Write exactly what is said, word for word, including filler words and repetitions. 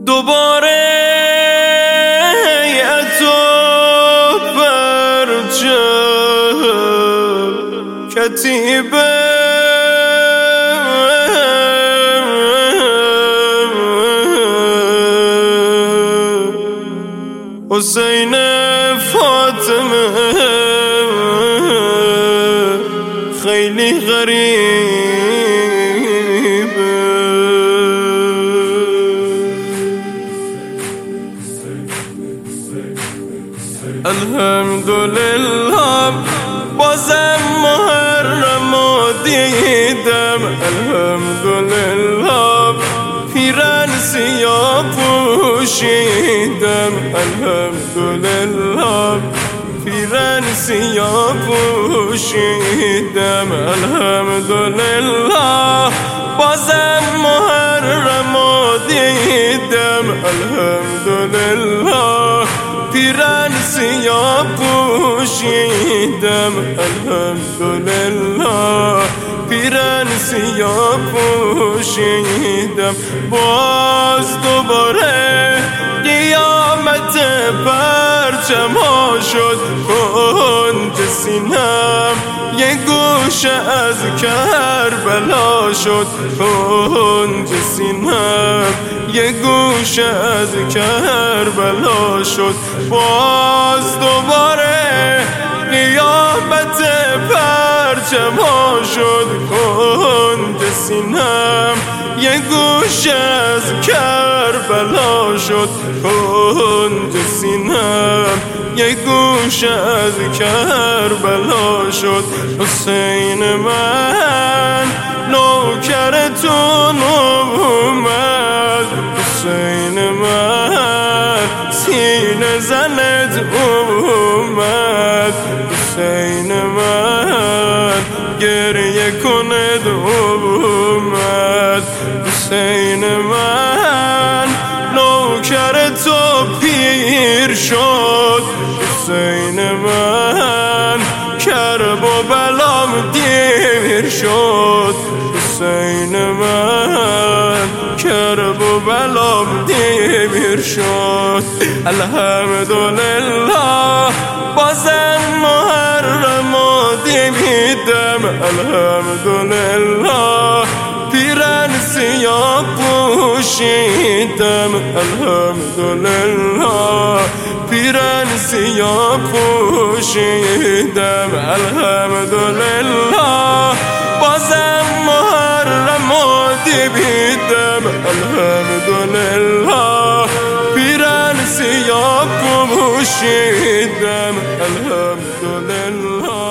دوباره تو پرچم کتیبه حسین فاطمه خیلی غریبه. الحمدلله بازم محرمو دیدم، الحمدلله پیرن سیاه پوشیدم، الحمدلله پیرن سیاه پوشیدم، الحمدلله بازم محرمو دیدم، الحمدلله پیرن سیاه پوشیدم، الحمدلله پیرن سیاه پوشیدم. باز دوباره قیامت پرچم ها شد کنج سینم، یه گوشه از کربلا شد کنج سینم، یه گوشه از کربلا شد. باز دوباره قیامت پرچم ها شد کنج سینم، یه گوشه از کربلا شد کنج سینم، یه گوشه از کربلا شد. حسین من نوکرتون اومد، حسین من سینه زنت اومد، حسین من گریه کند اومد، حسین من نوکر تو پیر شد، حسین من کرب و بلام دیر شد، حسین من کرب و بلام دیر شد. الحمدلله بازم محرمو دیدم، الحمدلله پیرن سیاه پوشیدم، الحمدلله پیرن سیاه پوشیدم، الحمدلله بازم محرمو دیدم، الحمدلله پیرن سیاه پوشیدم، الحمدلله